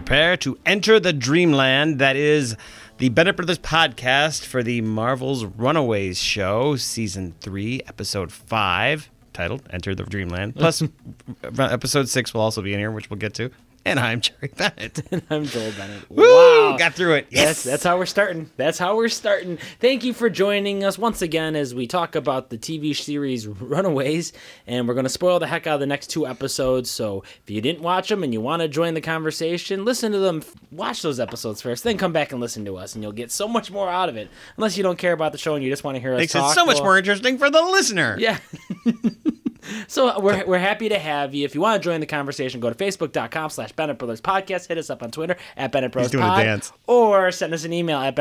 Prepare to enter the dreamland that is the Bennett Brothers podcast for the Marvel's Runaways show, Season 3, Episode 5, titled Enter the Dreamland. Plus, Episode 6 will also be in here, which we'll get to. And I'm Jerry Bennett. And I'm Joel Bennett. Woo! Wow. Got through it. Yes! That's how we're starting. Thank you for joining us once again as we talk about the TV series Runaways. And we're going to spoil the heck out of the next 2 episodes. So if you didn't watch them and you want to join the conversation, listen to them. Watch those episodes first, then come back and listen to us. And you'll get so much more out of it. Unless you don't care about the show and you just want to hear us Makes talk. it so much more interesting for the listener. Yeah. So we're happy to have you. If you want to join the conversation, go to facebook.com/Bennett Brothers Podcast. Hit us up on Twitter at Bennett Bros He's doing Pod, a dance. or send us an email at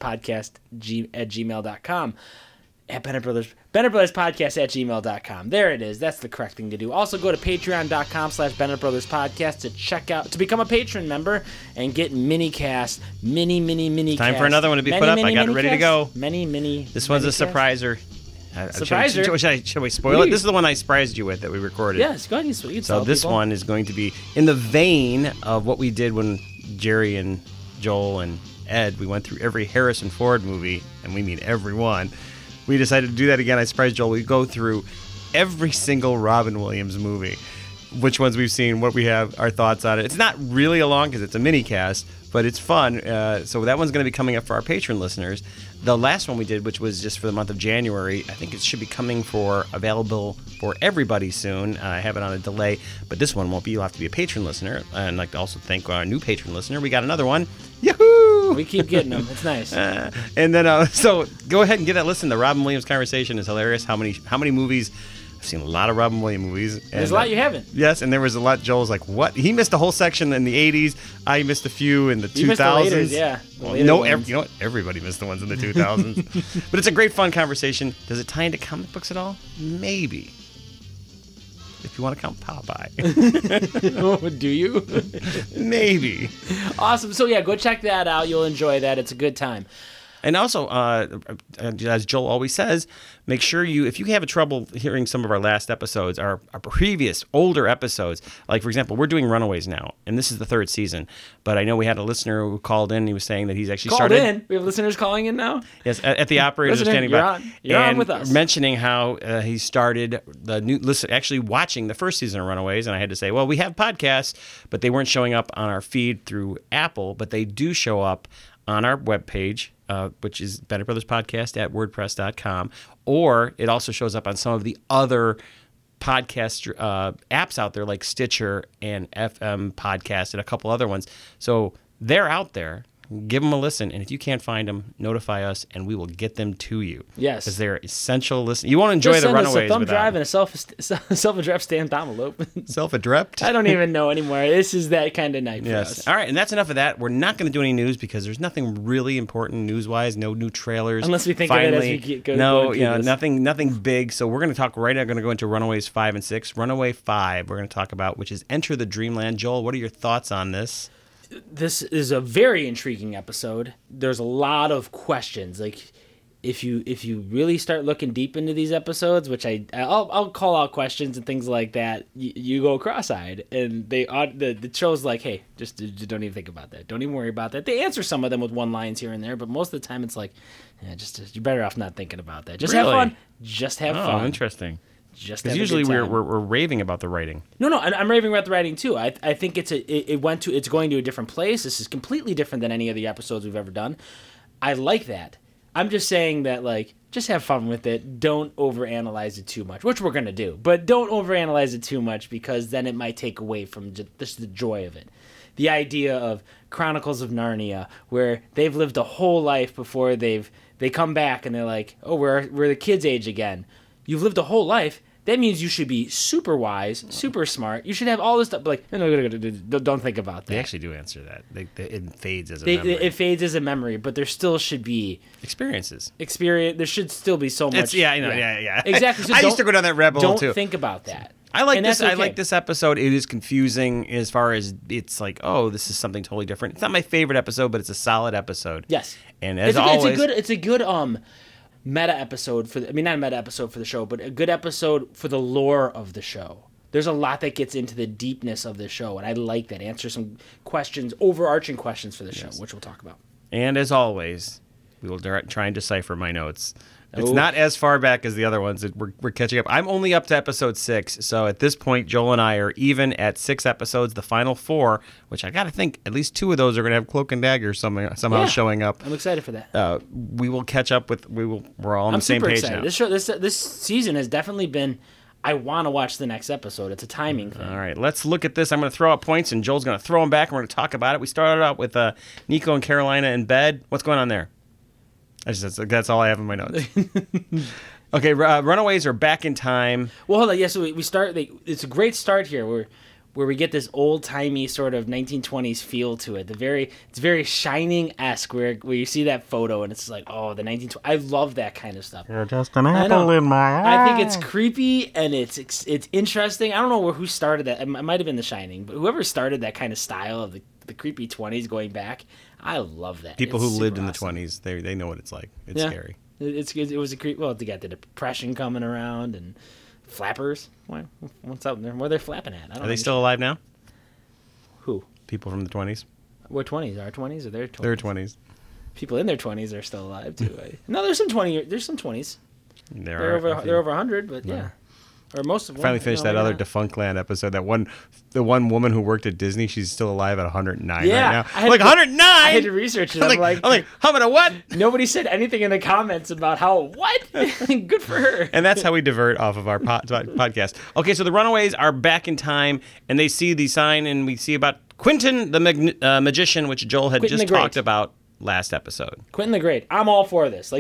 BennettBrothersPodcast@gmail.com. At Bennett Brothers Podcast at gmail.com. There it is. That's the correct thing to do. Also go to patreon.com/Bennett Brothers Podcast to become a patron member and get mini cast, mini Time cast. for another one to be put up. I got it ready to go. Many. This one's a surpriser. Surpriser? Should we spoil it? This is the one I surprised you with that we recorded. Yes, go ahead. You So tell this people. one is going to be in the vein of what we did when Jerry and Joel and Ed, we went through every Harrison Ford movie, and we mean every one. We decided to do that again. I surprised Joel. We go through every single Robin Williams movie, which ones we've seen, what we have, our thoughts on it. It's not really a long because it's a mini cast, but it's fun. So that one's going to be coming up for our patron listeners. The last one we did, which was just for the month of January, I think it should be coming available for everybody soon. I have it on a delay, but this one won't be. You'll have to be a patron listener. And I'd like to also thank our new patron listener. We got another one. Yahoo! We keep getting them. It's nice. And then, so go ahead and get that listen. The Robin Williams conversation is hilarious. How many movies? I've seen a lot of Robin Williams movies. And, There's a lot you haven't. Yes, and there was a lot. Joel's like, what? He missed a whole section in the 80s. I missed a few in the 2000s. You missed the laters, yeah. Well, you know what? Everybody missed the ones in the 2000s. But it's a great, fun conversation. Does it tie into comic books at all? Maybe. If you want to count Popeye. Oh, do you? Maybe. Awesome. So, yeah, go check that out. You'll enjoy that. It's a good time. And also, as Joel always says, make sure if you have trouble hearing some of our last episodes, our previous older episodes, like, for example, we're doing Runaways now, and this is the 3rd season. But I know we had a listener who called in, and he was saying that he's actually started. We have listeners calling in now? Yes, at the operators are Listener, standing by. You're on with us. Mentioning how he started actually watching the first season of Runaways, and I had to say, well, we have podcasts, but they weren't showing up on our feed through Apple, but they do show up on our webpage, which is Bennett Brothers Podcast at WordPress.com, or it also shows up on some of the other podcast apps out there like Stitcher and FM Podcast and a couple other ones. So they're out there. Give them a listen, and if you can't find them, notify us, and we will get them to you. Yes, because they're essential. Listen, you won't enjoy the Runaways. Just send us a thumb without drive and a self-addressed stamped envelope. Self-addressed? I don't even know anymore. This is that kind of night for us. All right, and that's enough of that. We're not going to do any news because there's nothing really important news-wise. No new trailers. Unless we think of it as we go. No, nothing big. So we're going to talk right now. We're going to go into Runaways 5 and 6. Runaway 5, we're going to talk about, which is Enter the Dreamland. Joel, what are your thoughts on this? This is a very intriguing episode. There's a lot of questions. Like, if you really start looking deep into these episodes, which I'll call out questions and things like that, you go cross-eyed, and the show's like, hey, just don't even think about that. Don't even worry about that. They answer some of them with one-liners here and there, but most of the time it's like, yeah, just you're better off not thinking about that. Just have fun. Just have fun. Oh, interesting. Because usually we're raving about the writing. No, I'm raving about the writing too. I think it's going to a different place. This is completely different than any of the episodes we've ever done. I like that. I'm just saying that, like, just have fun with it. Don't overanalyze it too much, which we're gonna do. But don't overanalyze it too much because then it might take away from just the joy of it. The idea of Chronicles of Narnia, where they've lived a whole life before they come back and they're like, oh, we're the kids' age again. You've lived a whole life. That means you should be super wise, super smart. You should have all this stuff. Like, don't think about that. They actually do answer that. It fades as a memory. It fades as a memory, but there still should be experiences. There should still be so much. Yeah. Exactly. So I used to go down that rabbit hole too. Don't think about that. I like this. Okay. I like this episode. It is confusing as far as it's like, oh, this is something totally different. It's not my favorite episode, but it's a solid episode. Yes. And as always, it's a good meta episode not a meta episode for the show, but a good episode for the lore of the show. There's a lot that gets into the deepness of the show, and I like that. Answer some questions, overarching questions for the show, which we'll talk about. And as always, we will try and decipher my notes. It's not as far back as the other ones. We're catching up. I'm only up to episode 6, so at this point, Joel and I are even at 6 episodes. The final 4, which I got to think at least 2 of those are going to have Cloak and Dagger somehow showing up. I'm excited for that. We will catch up with. We're all on the same page now. This season has definitely been. I want to watch the next episode. It's a timing thing. All right, let's look at this. I'm going to throw out points, and Joel's going to throw them back, and we're going to talk about it. We started out with Nico and Carolina in bed. What's going on there? That's all I have in my notes. Okay, Runaways are back in time. Well, hold on. Yeah, so we start. It's a great start here where we get this old timey sort of 1920s feel to it. It's very Shining-esque where you see that photo and it's like, oh, the 1920s. I love that kind of stuff. You're just an apple in my eye. I think it's creepy and it's interesting. I don't know who started that. It might have been The Shining, but whoever started that kind of style of the creepy 20s going back, I love that. People who lived in the 20s, they know what it's like. It's scary. It was a creep. Well, they got the Depression coming around and flappers. What's out there? What are they flapping at? Are they still alive now? Who? People from the 20s. What 20s? Our 20s or their 20s? Their 20s. People in their 20s are still alive too. No, there's some 20s. They're over 100, but yeah. Or most of them. Finally finished that other Defunctland episode. The one woman who worked at Disney, she's still alive at 109 right now. 109! I had to research it. I'm like, how about a what? Nobody said anything in the comments about what? Good for her. And that's how we divert off of our podcast. Okay, so the Runaways are back in time, and they see the sign, and we see about Quentin the magician, which Joel had just talked about last episode. Quentin the Great. I'm all for this.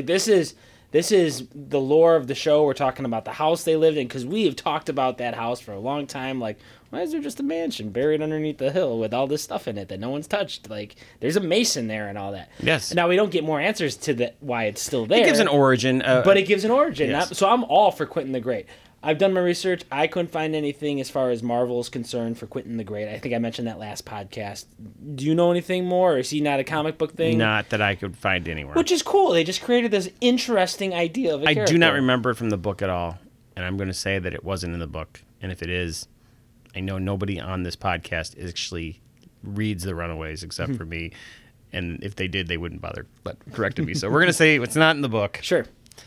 This is the lore of the show. We're talking about the house they lived in because we have talked about that house for a long time. Like, why is there just a mansion buried underneath the hill with all this stuff in it that no one's touched? Like, there's a mason there and all that. Yes. Now, we don't get more answers to why it's still there. It gives an origin. But it gives an origin. Yes. So I'm all for Quentin the Great. I've done my research. I couldn't find anything as far as Marvel is concerned for Quentin the Great. I think I mentioned that last podcast. Do you know anything more, or is he not a comic book thing? Not that I could find anywhere. Which is cool. They just created this interesting idea of a character. I do not remember it from the book at all, and I'm going to say that it wasn't in the book. And if it is, I know nobody on this podcast actually reads The Runaways except for me. And if they did, they wouldn't bother correcting me. So we're going to say it's not in the book. Sure.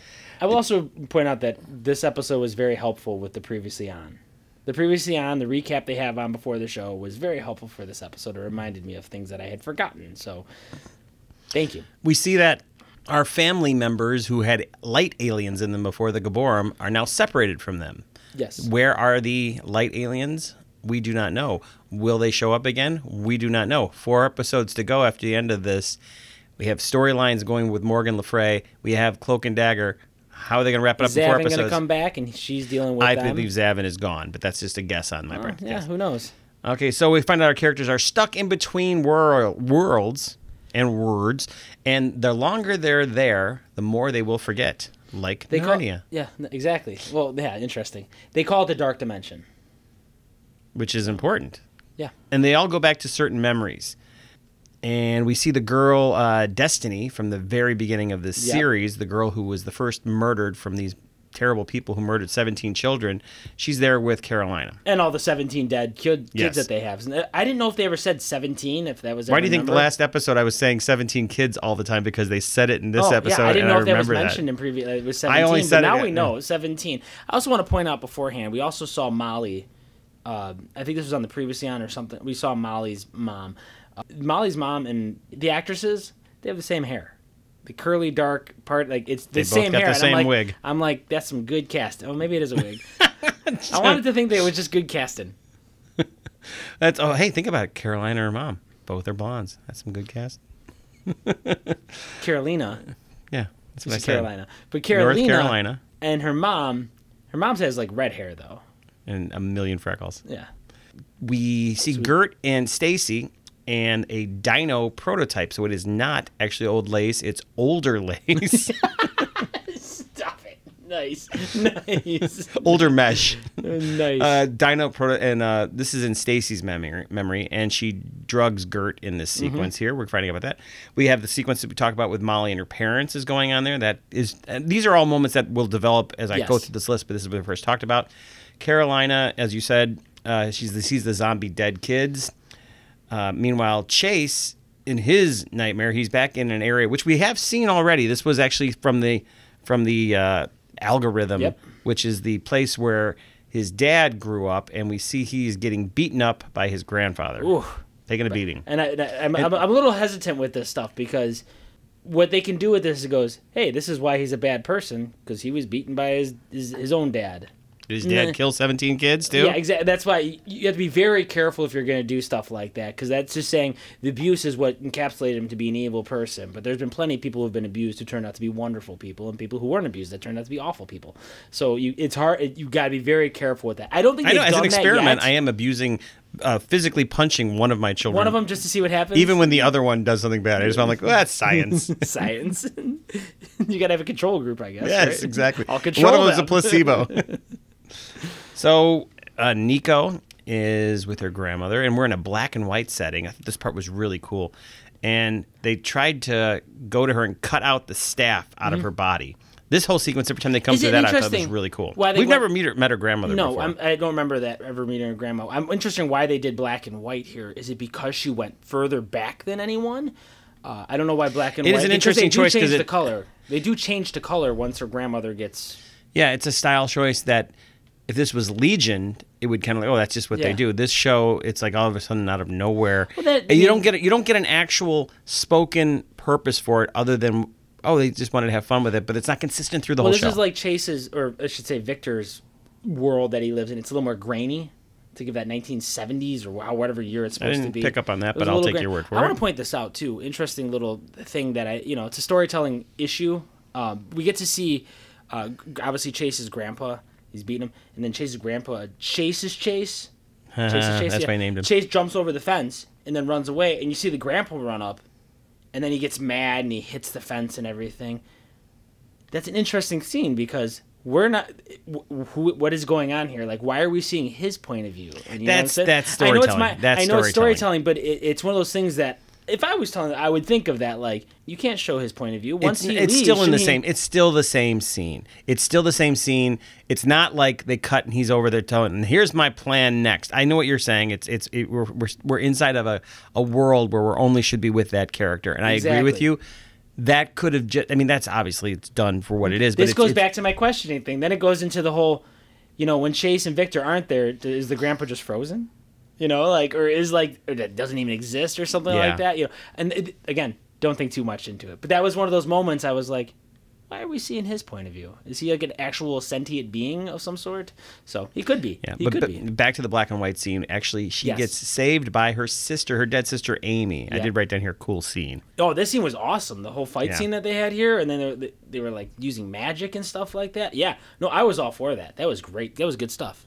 I will also point out that this episode was very helpful with the Previously On. The Previously On, the recap they have on before the show, was very helpful for this episode. It reminded me of things that I had forgotten. So, thank you. We see that our family members who had light aliens in them before the Gaborum are now separated from them. Yes. Where are the light aliens? We do not know. Will they show up again? We do not know. 4 episodes to go after the end of this. We have storylines going with Morgan Le Fay. We have Cloak and Dagger. How are they going to wrap it up in 4 episodes? Is Zavin going to come back and she's dealing with them? I believe Zavin is gone, but that's just a guess on my part. Yeah, who knows? Okay, so we find out our characters are stuck in between worlds and words, and the longer they're there, the more they will forget, like Narnia. Yeah, exactly. Well, yeah, interesting. They call it the Dark Dimension. Which is important. Yeah. And they all go back to certain memories. And we see the girl, Destiny, from the very beginning of this series, the girl who was the first murdered from these terrible people who murdered 17 children. She's there with Carolina. And all the 17 dead kids that they have. I didn't know if they ever said 17, if that was Why do you think the last episode I was saying 17 kids all the time? Because they said it in this episode, yeah, I didn't know if that was mentioned mentioned in previous. It was 17, I only said but now it, we know it's 17. I also want to point out beforehand, we also saw Molly. I think this was on the Previously On or something. We saw Molly's mom. Molly's mom and the actresses, they have the same hair. The curly, dark part, like it's the same hair. They both got the same wig. I'm like, that's some good casting. Oh, maybe it is a wig. I wanted to think that it was just good casting. Hey, think about it. Carolina and her mom. Both are blondes. That's some good cast. Carolina. Yeah, that's what I said. Carolina. But Carolina North Carolina. And her mom has like red hair, though. And a million freckles. Yeah. We see Gert and Stacy and a dino prototype. So it is not actually old lace. It's older lace. Stop it. Nice. Older mesh. Nice. Dino proto, and this is in Stacy's memory, and she drugs Gert in this sequence here. We're finding out about that. We have the sequence that we talked about with Molly and her parents is going on there. That is, these are all moments that will develop as I go through this list, but this is what we first talked about. Carolina, as you said, she sees the zombie dead kids. Meanwhile, Chase, in his nightmare, he's back in an area which we have seen already. This was actually from the algorithm, Yep. which is the place where his dad grew up, and we see he's getting beaten up by his grandfather, Ooh. taking a beating. And I'm a little hesitant with this stuff because what they can do with this is it goes, hey, this is why he's a bad person because he was beaten by his own dad. Did his dad kill 17 kids too? Yeah, exactly. That's why you have to be very careful if you're going to do stuff like that, because that's just saying the abuse is what encapsulated him to be an evil person. But there's been plenty of people who have been abused who turned out to be wonderful people, and people who weren't abused that turned out to be awful people. So it's hard. You got to be very careful with that. I don't think I know. they've As an done that experiment, yet. I am abusing, physically punching one of my children. One of them just to see what happens. Even when the other one does something bad, I just I'm like, well, that's science. Science. You got to have a control group, I guess. Yes, right? exactly. I'll control one of them's a them. placebo. So Nico is with her grandmother, and we're in a black and white setting. I thought this part was really cool. And they tried to go to her and cut out the staph out of her body. This whole sequence, every time they come Is through it that, I thought was interesting really cool. why they We've went- never met her grandmother No, before. I don't remember that ever meeting her grandma. I'm interested in why they did black and white here. Is it because she went further back than anyone? I don't know why black and It white. is an because interesting they do choice change 'cause the it- color. They do change the color once her grandmother gets. Yeah, it's a style choice that if this was Legion, it would kind of like, oh, that's just what they Yeah. do. This show, it's like all of a sudden out of nowhere. Well, that- And you don't get an actual spoken purpose for it other than they just wanted to have fun with it, but it's not consistent through the Well, whole this show. is like Chase's, or I should say Victor's world that he lives in. It's a little more grainy. To give that 1970s or whatever year it's I supposed to didn't be. pick up on that, It was but a I'll little take your word for I it. want to point this out too. Interesting little thing that it's a storytelling issue. We get to see, obviously Chase's grandpa. He's beating him, and then Chase's grandpa chases Chase. That's why I named him. Chase jumps over the fence and then runs away, and you see the grandpa run up, and then he gets mad and he hits the fence and everything. That's an interesting scene because we're not. What is going on here? Like, why are we seeing his point of view? And you know what I'm saying? That's I know it's storytelling. That's I know it's storytelling. storytelling, but it's one of those things that if I was telling, I would think of that. Like, you can't show his point of view once he It's leaves. still in the shouldn't he- same. It's still the same scene. It's still the same scene. It's not like they cut and he's over there telling. And here's my plan next. I know what you're saying. We're inside of a world where we only should be with that character, and I agree with Exactly. you. That could have just. I mean, that's obviously it's done for what it is. But This goes back to my questioning thing. Then it goes into the whole, when Chase and Victor aren't there, is the grandpa just frozen? Or is or that doesn't even exist or something Yeah. like that. And again, don't think too much into it. But that was one of those moments I was like, why are we seeing his point of view? Is he like an actual sentient being of some sort? So he could be. Yeah, he but could be. back to the black and white scene. Actually, she Yes. gets saved by her sister, her dead sister Amy. I Yeah. did write down here, cool scene. Oh, this scene was awesome. The whole fight Yeah. scene that they had here, and then they were like using magic and stuff like that. Yeah, no, I was all for that. That was great. That was good stuff.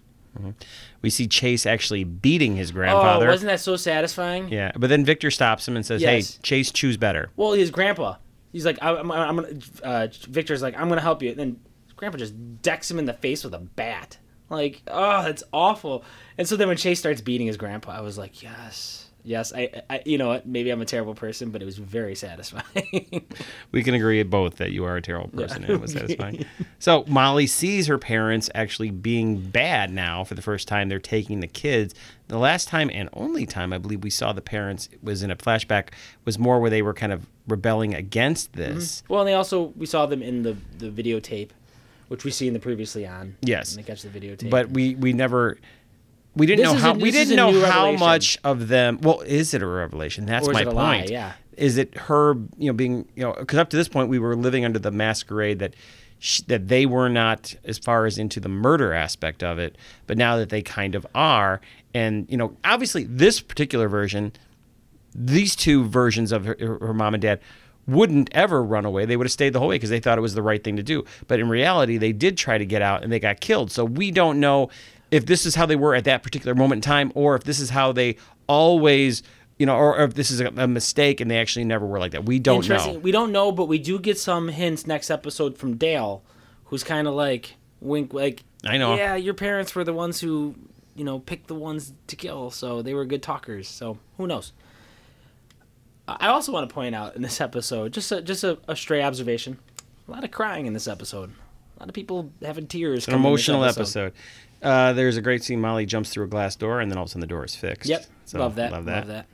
We see Chase actually beating his grandfather. Oh, wasn't that so satisfying? Yeah, but then Victor stops him and says, Yes. "Hey, Chase, choose better." Well, his grandpa. He's like, I'm gonna. Victor's like, I'm gonna help you. And then his grandpa just decks him in the face with a bat. Like, oh, that's awful. And so then when Chase starts beating his grandpa, I was like, yes. I you know what? Maybe I'm a terrible person, but it was very satisfying. We can agree both that you are a terrible person and it was satisfying. So Molly sees her parents actually being bad now for the first time. They're taking the kids. The last time and only time I believe we saw the parents was in a flashback was more where they were kind of rebelling against this. Well, and we saw them in the videotape, which we see in the previously on. Yes. When they catch the videotape. But we never. We didn't This know is how a- we this is didn't a know new how revelation. much of them. Well, is it a revelation? That's Or is my it a lie? point. Yeah. Is it her? Being because up to this point we were living under the masquerade that that they were not as far as into the murder aspect of it, but now that they kind of are, and obviously this particular version, these two versions of her mom and dad wouldn't ever run away. They would have stayed the whole way because they thought it was the right thing to do. But in reality, they did try to get out and they got killed. So we don't know if this is how they were at that particular moment in time or if this is how they always, or if this is a mistake and they actually never were like that. We don't know. We don't know, but we do get some hints next episode from Dale, who's kind of like, wink, like, I know. Yeah, your parents were the ones who, picked the ones to kill, so they were good talkers. So who knows? I also want to point out in this episode, just a stray observation, a lot of crying in this episode. A lot of people having tears. An emotional episode. There's a great scene. Molly jumps through a glass door, and then all of a sudden the door is fixed. Yep. So, Love that.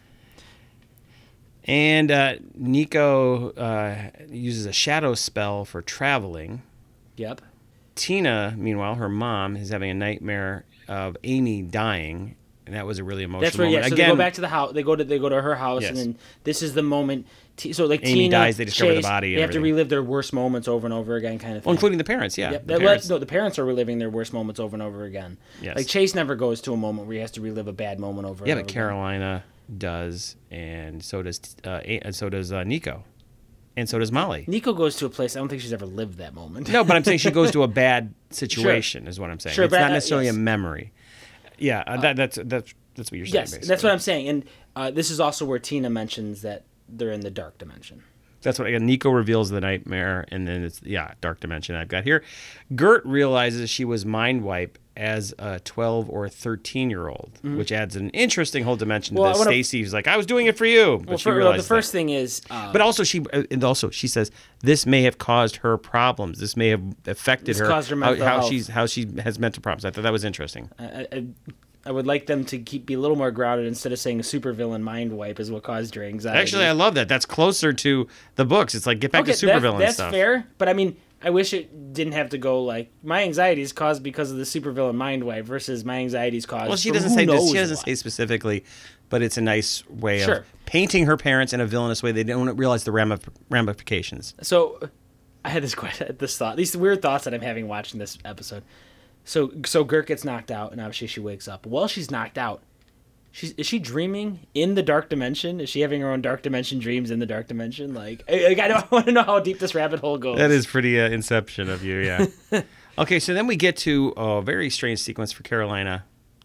And Nico uses a shadow spell for traveling. Yep. Tina, meanwhile, her mom, is having a nightmare of Amy dying, and that was a really emotional That's where, moment. So Again, they go back to the house. They go to her house, Yes. and then this is the moment. So like Amy Tina dies, they discover the Chase, body and They have to everything. relive their worst moments over and over again, kind of thing. well, including the parents, yeah. Yep. The parents. The parents are reliving their worst moments over and over again. Yes. Like Chase never goes to a moment where he has to relive a bad moment over. Yeah, and but over Carolina does, and so does Nico, and so does Molly. again. Nico goes to a place. I don't think she's ever lived that moment. No, but I'm saying she goes to a bad situation, is what I'm saying. Sure, it's but not necessarily yes. a memory. Yeah, that's what you're saying. Yes, basically. that's what I'm saying. And this is also where Tina mentions that they're in the dark dimension. That's what Nico reveals the nightmare, and then it's dark dimension I've got here. Gert realizes she was mind wiped as a 12 or 13-year-old, which adds an interesting whole dimension to this. Stacy's like, I was doing it for you, but she realized the first thing is, but also she says this may have caused her problems. This may have affected her. Caused her mental health. how she has mental problems. I thought that was interesting. I would like them to be a little more grounded instead of saying a supervillain mind wipe is what caused your anxiety. Actually, I love that. That's closer to the books. It's like get back to supervillain that's stuff. That's fair, but I mean, I wish it didn't have to go like my anxiety is caused because of the supervillain mind wipe versus my anxiety is caused. Well, she for doesn't who say knows this. She doesn't what. say specifically, but it's a nice way Sure. of painting her parents in a villainous way. They don't realize the ramifications. So, I had this thought. These weird thoughts that I'm having watching this episode. So Gert gets knocked out, and obviously she wakes up. While she's knocked out, is she dreaming in the dark dimension? Is she having her own dark dimension dreams in the dark dimension? Like, I want to know how deep this rabbit hole goes. That is pretty Inception of you, yeah. Okay, so then we get to a very strange sequence for Carol. Lena.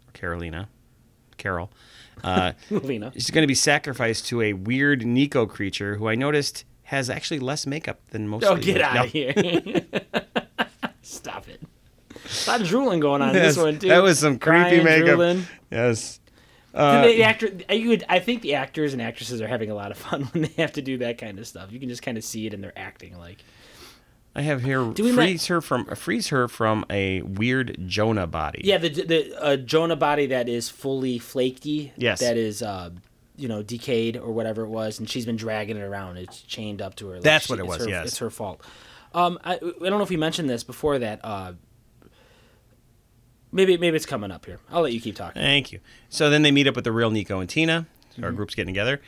She's going to be sacrificed to a weird Nico creature who I noticed has actually less makeup than most. Oh, get out of here! Stop it. A lot of drooling going on in this one too. That was some creepy Crying, makeup. drooling. Yes. I think the actors and actresses are having a lot of fun when they have to do that kind of stuff. You can just kind of see it in their acting. Like, I have here freeze her from a weird Jonah body. Yeah, the Jonah body that is fully flaky. Yes. That is decayed or whatever it was, and she's been dragging it around. It's chained up to her. Like That's what it was. Yes, it's her fault. I don't know if we mentioned this before that. Maybe it's coming up here. I'll let you keep talking. Thank you. So then they meet up with the real Nico and Tina. Our group's getting together.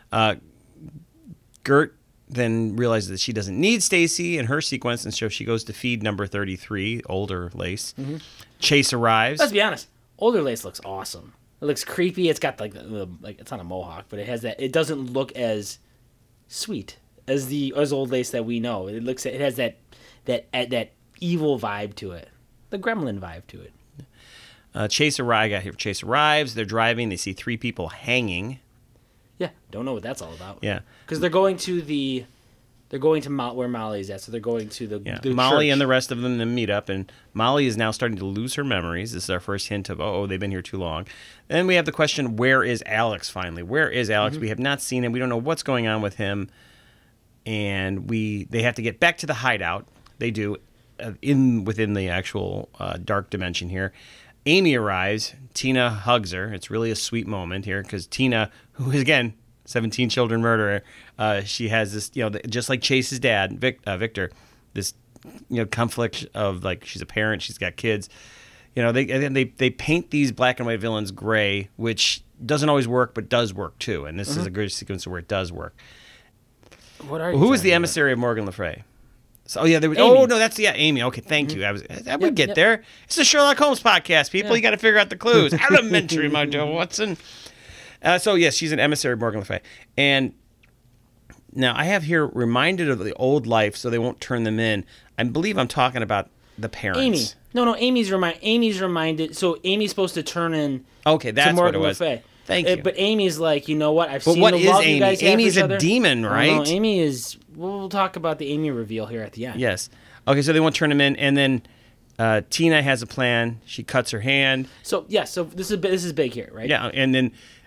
Gert then realizes that she doesn't need Stacy in her sequence, and so she goes to feed number 33, older Lace. Chase arrives. Let's be honest. Older Lace looks awesome. It looks creepy. It's got like it's not a mohawk, but it has that. It doesn't look as sweet as old Lace that we know. It has that evil vibe to it, the gremlin vibe to it. Chase arrives. They're driving. They see 3 people hanging. Yeah, don't know what that's all about. Yeah, because they're going to where Molly's at. So they're going to the Molly church. and the rest of them then meet up, and Molly is now starting to lose her memories. This is our first hint of they've been here too long. Then we have the question: where is Alex? Finally, where is Alex? We have not seen him. We don't know what's going on with him, and they have to get back to the hideout. They do within the actual dark dimension here. Amy arrives. Tina hugs her. It's really a sweet moment here because Tina, who is, again, 17 children murderer, she has this, just like Chase's dad, Victor, this, conflict of, like, she's a parent, she's got kids. They paint these black and white villains gray, which doesn't always work, but does work, too. And this is a good sequence where it does work. Who is the emissary of Morgan Le Fay? So, there was. Amy. Oh no, that's Amy. Okay, thank you. I would get there. It's the Sherlock Holmes podcast, people. Yeah. You got to figure out the clues. Elementary, my dear Watson. So yes, she's an emissary of Morgan Le Fay, and now I have here reminded of the old life, so they won't turn them in. I believe I'm talking about the parents. Amy. No. Amy's reminded. So Amy's supposed to turn in. Okay, that's to Morgan what it was. Le Fay. Thank you. But Amy's like, you know what? But what is Amy? Amy's a demon, right? No, Amy is. We'll talk about the Amy reveal here at the end. Yes. Okay, so they won't turn him in, and then Tina has a plan. She cuts her hand. So this is big here, right? Yeah, and then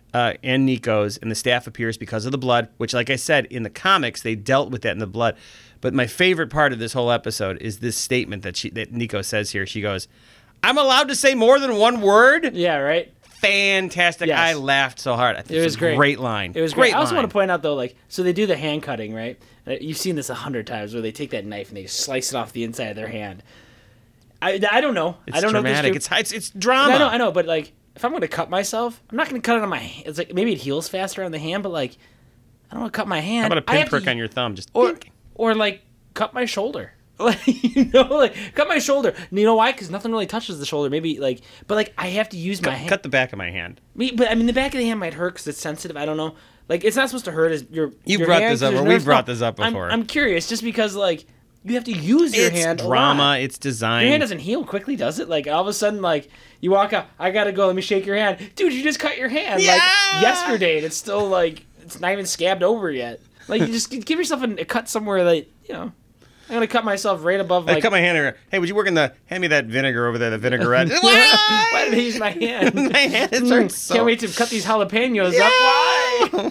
and Nico's, and the staff appears because of the blood, which, like I said, in the comics, they dealt with that in the blood. But my favorite part of this whole episode is this statement that Nico says here. She goes, "I'm allowed to say more than one word?" Yeah, right? Fantastic. Yes. I laughed so hard. I think It was great. A great line. It was great. I also line. want to point out, though, like, so they do the hand cutting, right? You've seen this 100 times where they take that knife and they slice it off the inside of their hand. I don't know. It's I don't dramatic. know if It's drama. I know, but, like, if I'm going to cut myself, I'm not going to cut it on my hand. It's like, maybe it heals faster on the hand, but, like, I don't want to cut my hand. How about a pinprick on your thumb? Just or like, cut my shoulder. Like, cut my shoulder. You know why? Because nothing really touches the shoulder. Maybe, like, but, like, I have to use my hand. Cut the back of my hand. But, I mean, the back of the hand might hurt because it's sensitive. I don't know. Like, it's not supposed to hurt. You brought this up, or we've brought this up before. I'm curious, just because, like, you have to use your hand. It's drama. A lot. It's design. Your hand doesn't heal quickly, does it? Like, all of a sudden, like, you walk out, I gotta go, let me shake your hand. Dude, you just cut your hand, Yeah! like, yesterday, and it's still, like, it's not even scabbed over yet. Like, you just give yourself a cut somewhere that, you know, I'm gonna cut myself right above, I like... cut my hand here. Hey, would you work in the... Hand me that vinegar over there, the vinaigrette. Why did I use my hand? My hand hurts so... Can't wait to cut these jalapenos up. Why?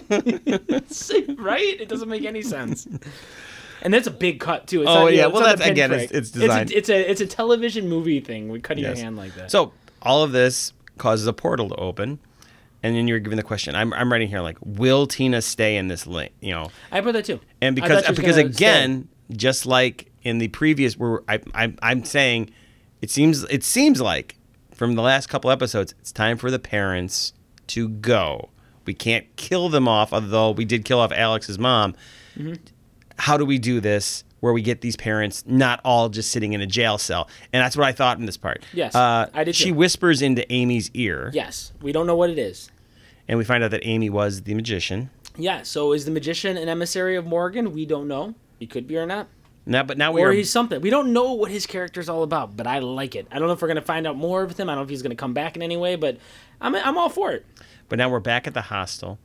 Right? It doesn't make any sense. And that's a big cut too. It's Oh, not, yeah. It's Well, not that's the again, pinprick. it's designed. It's a television movie thing with cutting your hand like that. So all of this causes a portal to open, and then you're given the question. I'm writing here like, will Tina stay in this link? You know, I put that too. and I thought she was gonna again, just like in the previous, where I'm saying, it seems like from the last couple episodes, it's time for the parents to go. We can't kill them off, although we did kill off Alex's mom. Mm-hmm. How do we do this where we get these parents not all just sitting in a jail cell? And that's what I thought in this part. Yes, I did She too. whispers into Amy's ear. Yes, we don't know what it is. And we find out that Amy was the magician. Yeah, so is the magician an emissary of Morgan? We don't know. He could be or not. But now Or he's something. We don't know what his character's all about, but I like it. I don't know if we're going to find out more of him. I don't know if he's going to come back in any way, but I'm all for it. But now we're back at the hostel,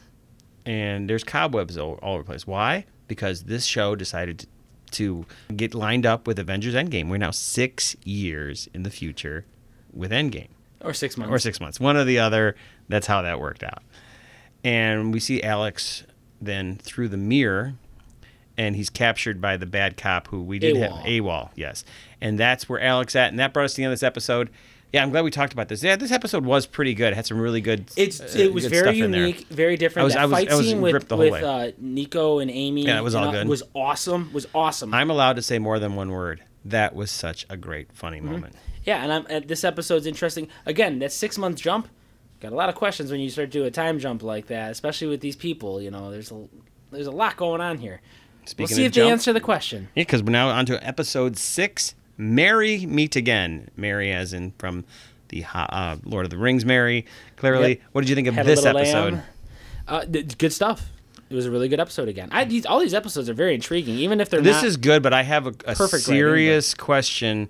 and there's cobwebs all over the place. Why? Because this show decided to get lined up with Avengers Endgame. We're now 6 years in the future with Endgame. Or 6 months. Or 6 months. One or the other. That's how that worked out. And we see Alex then through the mirror, and he's captured by the bad cop who we did have. AWOL, yes. And that's where Alex at. And that brought us to the end of this episode. Yeah, I'm glad we talked about this. Yeah, this episode was pretty good. It had some really good It was good very stuff in there. unique, very different. That fight scene with Nico and Amy it was all good. was awesome. Was awesome. I'm allowed to say more than one word. That was such a great, funny moment. Yeah, and this episode's interesting. Again, that 6 month jump. Got a lot of questions when you start doing a time jump like that, especially with these people. You know, there's a lot going on here. We'll see if they answer the question. Yeah, because we're now on to episode 6. Mary Meet Again. Mary, as in from the Lord of the Rings. Mary. Clearly, Yep. What did you think of Had this episode? Good stuff. It was a really good episode again. All these episodes are very intriguing, even if they're This not. is good, but I have a perfect serious question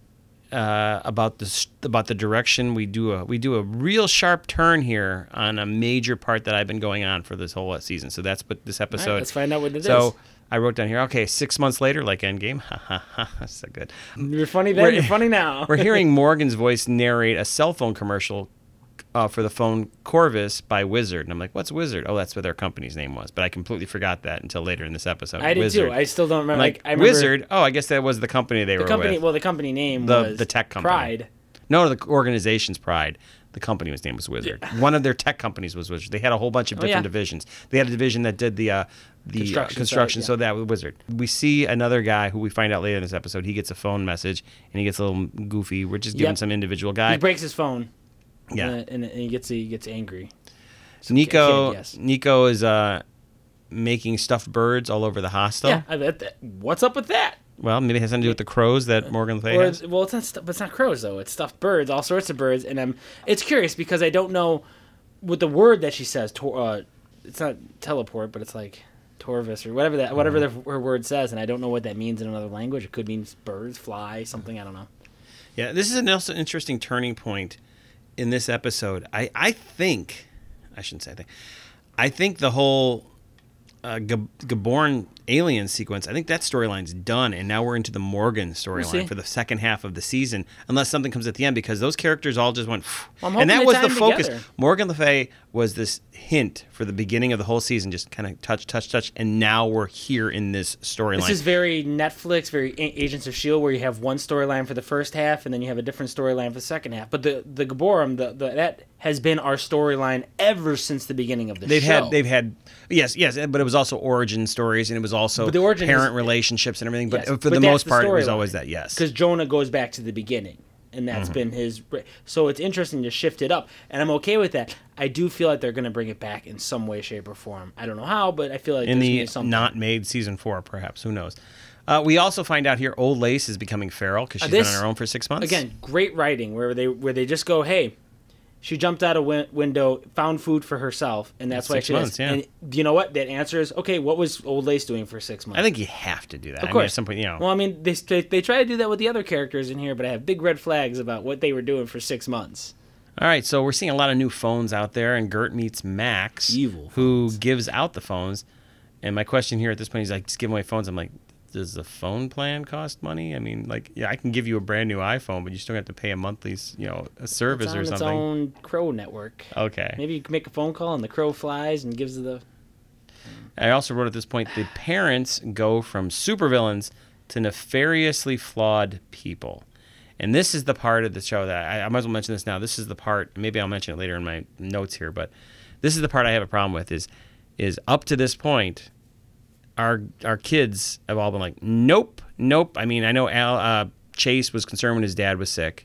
about the direction. We do a real sharp turn here on a major part that I've been going on for this whole season. So that's what this episode. All right, let's find out what it is. So I wrote down here. Okay, 6 months later, like Endgame. That's so good. You're funny then. You're funny now. We're hearing Morgan's voice narrate a cell phone commercial for the phone Corvus by Wizard. And I'm like, what's Wizard? Oh, that's what their company's name was. But I completely forgot that until later in this episode. I did Wizard. too. I still don't remember. I remember Wizard. Oh, I guess that was the company they were with. Well, the company name was the tech company. Pride. No, the organization's Pride. The company's name was Wizard. Yeah. One of their tech companies was Wizard. They had a whole bunch of different divisions. They had a division that did the construction, so that was Wizard. We see another guy who we find out later in this episode. He gets a phone message, and he gets a little goofy. We're just giving some individual guy. He breaks his phone. Yeah, and he gets angry. So Nico is making stuffed birds all over the hostel. Yeah, I bet that. What's up with that? Well, maybe it has something to do with the crows that Morgan Le Fay has. Well, it's not crows though. It's stuffed birds, all sorts of birds, and it's curious because I don't know with the word that she says. It's not teleport, but it's like Torvis or whatever her word says, and I don't know what that means in another language. It could mean birds, fly, something. I don't know. Yeah, this is an also interesting turning point in this episode. I think the whole Gaborn alien sequence, I think that storyline's done, and now we're into the Morgan storyline see. for the second half of the season, unless something comes at the end, because those characters all just went, Well, I'm and that hoping was they the tie 'em focus. together. Morgan Le Fay was this hint for the beginning of the whole season, just kind of touch, and now we're here in this storyline. This is very Netflix, very Agents of S.H.I.E.L.D., where you have one storyline for the first half, and then you have a different storyline for the second half. But the Gaborum, that has been our storyline ever since the beginning of the show. They've had yes, but it was also origin stories, and it was also But the origin parent is- relationships and everything. But Yes, for but the that's most the part, it was storyline. always that. Yes, Because Jonah goes back to the beginning, and that's been his. So it's interesting to shift it up, and I'm okay with that. I do feel like they're going to bring it back in some way, shape, or form. I don't know how, but I feel like in there's gonna the be something. not made season 4, perhaps. Who knows? We also find out here Old Lace is becoming feral because she's been This- on her own for 6 months. Again, great writing where they just go, hey, she jumped out a window, found food for herself, and that's why 6 she months, yeah. And you know what? That answer is okay. What was Old Lace doing for 6 months? I think you have to do that. Of I course. mean, at some point, Well, I mean, they try to do that with the other characters in here, but I have big red flags about what they were doing for 6 months. All right, so we're seeing a lot of new phones out there, and Gert meets Max, Evil who gives out the phones. And my question here at this point is like, just giving away phones. I'm like, does the phone plan cost money? I mean, like, yeah, I can give you a brand new iPhone, but you still have to pay a monthly, a service It's on or its something. own Crow network. Okay. Maybe you can make a phone call and the Crow flies and gives the. I also wrote at this point, the parents go from supervillains to nefariously flawed people. And this is the part of the show that I might as well mention this now. This is the part, maybe I'll mention it later in my notes here, but this is the part I have a problem with is up to this point, our kids have all been like, nope. I mean, I know Chase was concerned when his dad was sick,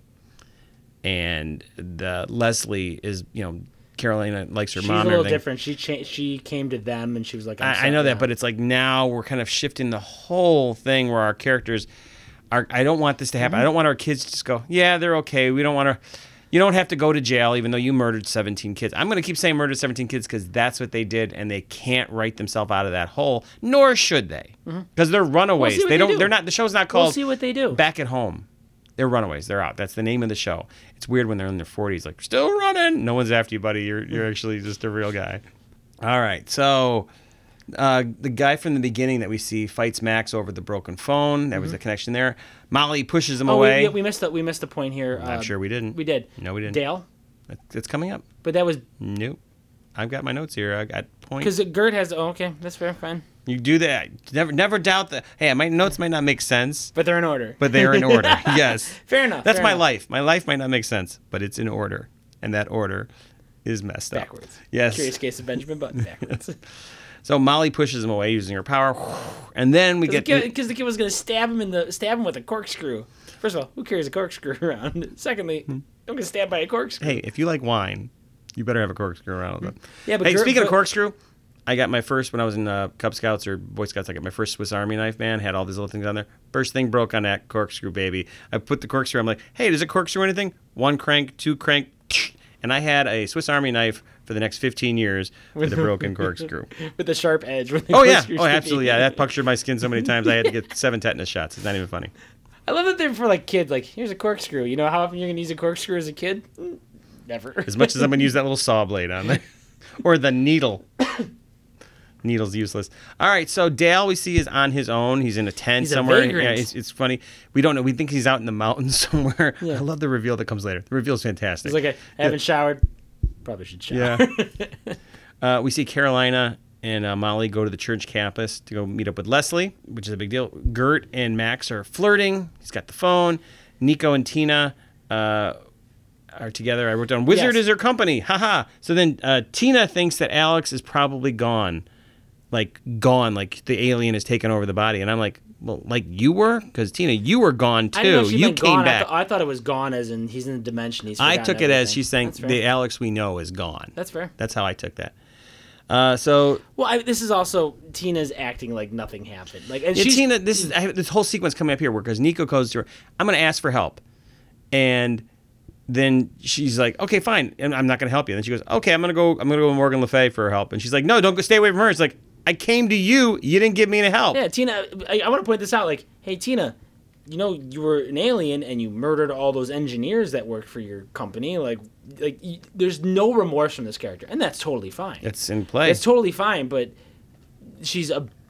and Leslie is, Carolina likes her She's mom. a little and everything. different. She came to them and she was like, I know that, but it's like now we're kind of shifting the whole thing where our characters are. I don't want this to happen. I don't want our kids to just go, yeah, they're okay. We don't want to. You don't have to go to jail, even though you murdered 17 kids. I'm going to keep saying murdered 17 kids because that's what they did, and they can't write themselves out of that hole. Nor should they, because they're runaways. We'll see what they don't. do. They're not. The show's not called. We'll see what they do. Back at Home. They're runaways. They're out. That's the name of the show. It's weird when they're in their 40s, like, still running. No one's after you, buddy. You're actually just a real guy. All right. So the guy from the beginning that we see fights Max over the broken phone. That was the connection there. Molly pushes him away. We missed a point here. I'm sure we didn't. We did. No, we didn't. Dale, It's coming up. but that was Nope. I've got my notes here. I got points. because Gert has. Oh, okay, that's fair, fine. You do that. Never doubt that. Hey, my notes might not make sense, But they're in order. but they are in order. Yes. Fair enough. That's fair my enough. life. My life might not make sense, but it's in order, and that order is messed up. Backwards. Yes. Curious Case of Benjamin Button backwards. So Molly pushes him away using her power, and then we get. Because the kid was going to stab him with a corkscrew. First of all, who carries a corkscrew around? Secondly, don't get stabbed by a corkscrew. Hey, if you like wine, you better have a corkscrew around with it. Yeah, but Hey, Gert- speaking of but- corkscrew, I got my first when I was in Cub Scouts or Boy Scouts. I got my first Swiss Army knife, man. Had all these little things on there. First thing broke on that corkscrew, baby. I put the corkscrew. I'm like, hey, does it corkscrew anything? 1 crank, 2 crank, and I had a Swiss Army knife for the next 15 years with a broken corkscrew. with the sharp edge. Where the Oh yeah, corkscrew's oh sticking. absolutely, yeah. That punctured my skin so many times I had to get 7 tetanus shots. It's not even funny. I love that they're for like kids. Like, here's a corkscrew. You know how often you're gonna use a corkscrew as a kid? Never. As much as I'm gonna use that little saw blade on there, or the needle. Needle's useless. All right, so Dale we see is on his own. He's in a tent He's a somewhere. vagrant. Yeah, it's funny. We don't know. We think he's out in the mountains somewhere. Yeah. I love the reveal that comes later. The reveal's fantastic. It's like I haven't showered. Probably should shower. Yeah. We see Carolina and Molly go to the church campus to go meet up with Leslie, which is a big deal. Gert and Max are flirting. He's got the phone. Nico and Tina are together. I wrote down, Wizard Yes. is her company. Haha. So then Tina thinks that Alex is probably gone. Like the alien has taken over the body. And I'm like, well, like you were? Because Tina, you were gone too. I didn't know she You meant came gone. back. I thought it was gone as in he's in a dimension. He's I forgotten took it as everything. she's saying That's fair. the Alex we know is gone. That's fair. That's how I took that. So Well, this is also Tina's acting like nothing happened. Like, and yeah, she's, Tina, I have this whole sequence coming up here because Nico goes to her, I'm going to ask for help. And then she's like, okay, fine. And I'm not going to help you. And then she goes, okay, I'm going to go with Morgan Le Fay for help. And she's like, no, don't go, stay away from her. It's like, I came to you. You didn't give me any help. Yeah, Tina. I want to point this out. Like, hey, Tina, you know you were an alien and you murdered all those engineers that worked for your company. There's no remorse from this character, and that's totally fine. It's in play. It's totally fine, but she's a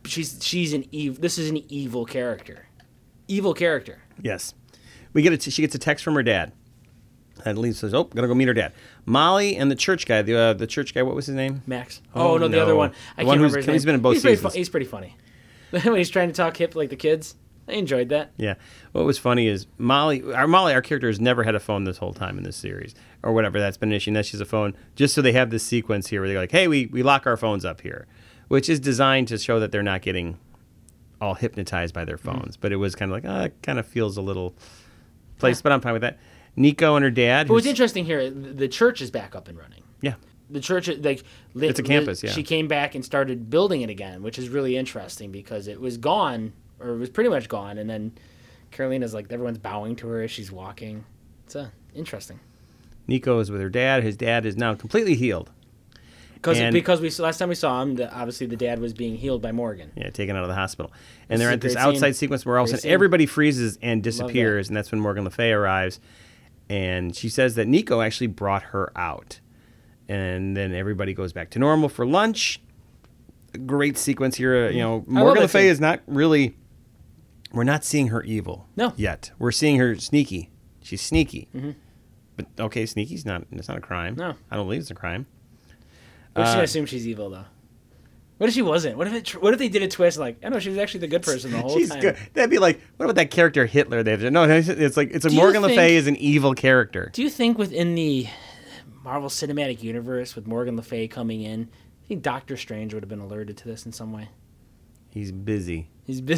she's an evil. This is an evil character. Evil character. Yes. She gets a text from her dad. And Lee says, gotta go meet her dad. Molly and the church guy, the church guy, what was his name? Max. Oh, no, the other one. I can't remember his name. He's been in both seasons. He's pretty funny. When he's trying to talk hip like the kids. I enjoyed that. Yeah. What was funny is our character has never had a phone this whole time in this series. Or whatever, that's been an issue. Now she has a phone. Just so they have this sequence here where they're like, hey, we lock our phones up here. Which is designed to show that they're not getting all hypnotized by their phones. But it was kind of like, it kind of feels a little place. But I'm fine with that. Nico and her dad. But what's interesting here, the church is back up and running. Yeah. The church, it's a campus, yeah. She came back and started building it again, which is really interesting because it was gone, or it was pretty much gone, and then Carolina's like, everyone's bowing to her as she's walking. It's interesting. Nico is with her dad. His dad is now completely healed. Because last time we saw him, obviously the dad was being healed by Morgan. Yeah, taken out of the hospital. And they're at this outside sequence where all of a sudden everybody freezes and disappears, and that's when Morgan Le Fay arrives. And she says that Nico actually brought her out. And then everybody goes back to normal for lunch. Great sequence here. Morgan Le Fay is not really... We're not seeing her evil yet. We're seeing her sneaky. She's sneaky. Mm-hmm. But, okay, sneaky's not... It's not a crime. No. I don't believe it's a crime. We're just going to assume she's evil, though. What if she wasn't? What if they did a twist like, I know she was actually the good person the whole time? Good. That'd be like, what about that character Hitler? No, it's like Morgan Le Fay is an evil character. Do you think within the Marvel Cinematic Universe with Morgan Le Fay coming in, I think Doctor Strange would have been alerted to this in some way? He's busy.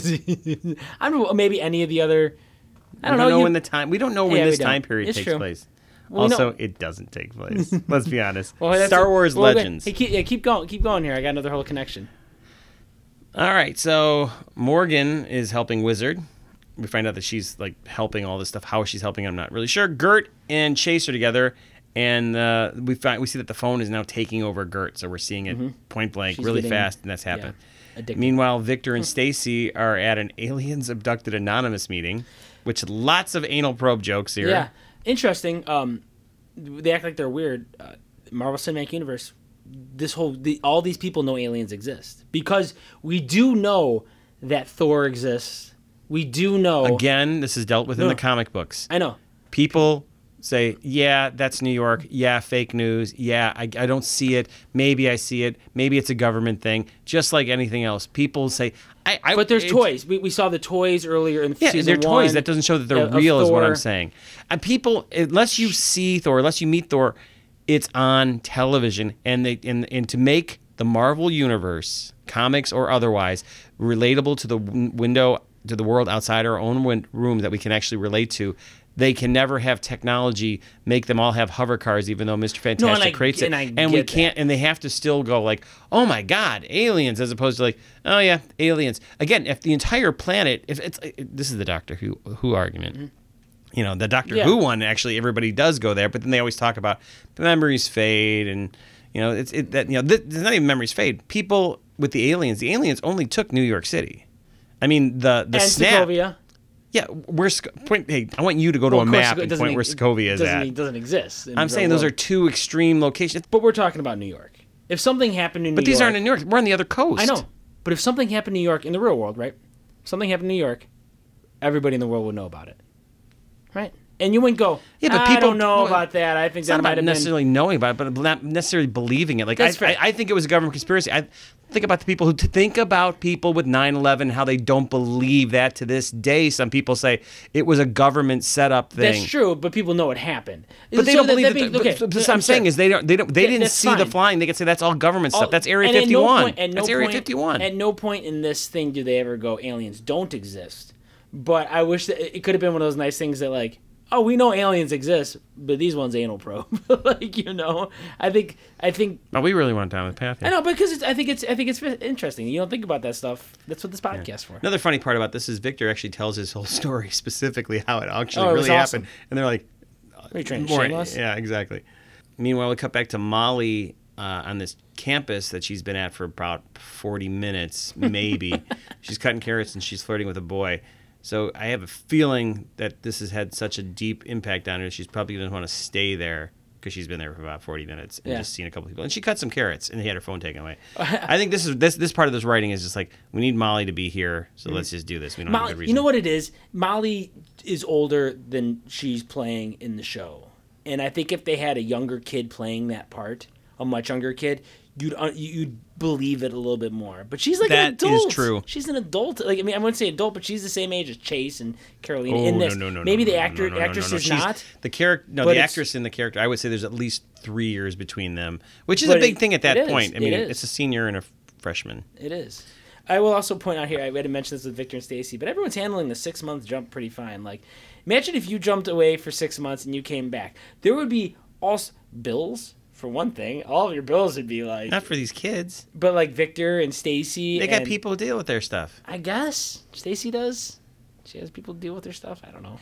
I don't know. Maybe any of the other. I don't know when the time. We don't know when this time period takes place. Well, also, it doesn't take place. Let's be honest. Star Wars Legends. Hey, keep going here. I got another whole connection. All right, so Morgan is helping Wizard. We find out that she's like helping all this stuff. How she's helping, I'm not really sure. Gert and Chase are together, and we see that the phone is now taking over Gert. So we're seeing it point blank, really fast, and that's happening. Meanwhile, Victor and Stacy are at an Aliens Abducted Anonymous meeting, which lots of anal probe jokes here. Yeah. Interesting. They act like they're weird. Marvel Cinematic Universe. All these people know aliens exist because we do know that Thor exists. We do know. Again, this is dealt with in the comic books. I know. People say, "Yeah, that's New York. Yeah, fake news. Yeah, I don't see it. Maybe I see it. Maybe it's a government thing." Just like anything else, people say. But there's toys. We saw the toys earlier in season 1. They're toys. That doesn't show that they're real, is what I'm saying. And people, unless you see Thor, unless you meet Thor, it's on television. And to make the Marvel Universe, comics or otherwise, relatable to the window, to the world outside our own room that we can actually relate to, they can never have technology make them all have hover cars, even though Mr. Fantastic creates it. And we can't, and they have to still go like, oh my God, aliens, as opposed to like, oh yeah, aliens. Again, if the entire planet, this is the Doctor Who argument. Mm-hmm. The Doctor Who one, actually, everybody does go there, but then they always talk about the memories fade, and there's not even memories fade. People with the aliens only took New York City. I mean, the and snap. Sokovia. Yeah, I want you to go to a map and point where Sokovia is at. It doesn't exist. I'm saying those are two extreme locations. But we're talking about New York. If something happened in New York... But these aren't in New York. We're on the other coast. I know. But if something happened in New York, in the real world, right? If something happened in New York, everybody in the world would know about it. Right? And you wouldn't go, but people don't know about that. I think that might have been... Not necessarily knowing about it, but not necessarily believing it. Like I think it was a government conspiracy. Think about the people who think about people with 9/11, how they don't believe that to this day. Some people say it was a government setup thing. That's true, but people know it happened. But they don't believe it. What I'm saying is they didn't see the flying. They can say that's all government stuff. That's Area 51. That's Area 51. At no point in this thing do they ever go, aliens don't exist. But I wish that it could have been one of those nice things that like, oh, we know aliens exist, but these ones anal probe. I think. Oh, we really went down the path here. I know, because I think it's interesting. You don't think about that stuff. That's what this podcast's for. Another funny part about this is Victor actually tells his whole story, specifically how it actually really happened, and they're like, "Are you trying to shame us?" Yeah, exactly. Meanwhile, we cut back to Molly on this campus that she's been at for about 40 minutes, maybe. She's cutting carrots and she's flirting with a boy. So I have a feeling that this has had such a deep impact on her. She's probably going to want to stay there because she's been there for about 40 minutes and Yeah. just seen a couple people. And she cut some carrots and he had her phone taken away. I think this part of this writing is just like, we need Molly to be here, so let's just do this. We don't have a good Molly, reason. you know what it is? Molly is older than she's playing in the show. And I think if they had a younger kid playing that part, a much younger kid, you'd believe it a little bit more. But she's like an That adult. is true. She's an adult. Like, I mean, I wouldn't say adult, but she's the same age as Chase and Carolina Oh, in this. no. Maybe the no, actress is She's- not. The character, no, but the it's- actress and the character. I would say there's at least 3 years between them, which is But a big thing at that it is. point. I mean, It is. it's a senior and a freshman. It is. I will also point out here, I had to mention this with Victor and Stacy, but everyone's handling the 6-month jump pretty fine. Like, imagine if you jumped away for 6 months and you came back. There would be also bills, for one thing. All of your bills would be like... Not for these kids. But like Victor and Stacy... They got people who deal with their stuff. I guess. Stacy does. She has people deal with their stuff. I don't know.